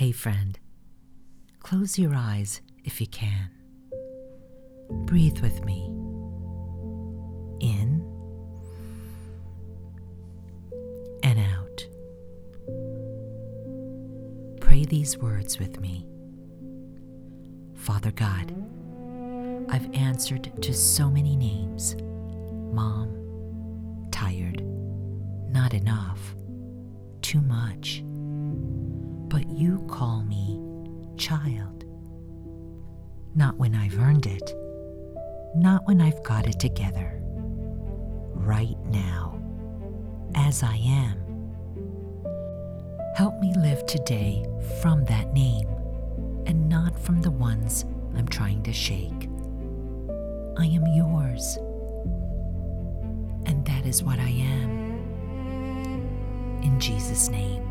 Hey friend, close your eyes if you can. Breathe with me. In and out. Pray these words with me. Father God, I've answered to so many names. Mom, tired, not enough, too much. But you call me child. Not when I've earned it, not when I've got it together. Right now, as I am. Help me live today from that name and not from the ones I'm trying to shake. I am yours, and that is what I am. In Jesus' name.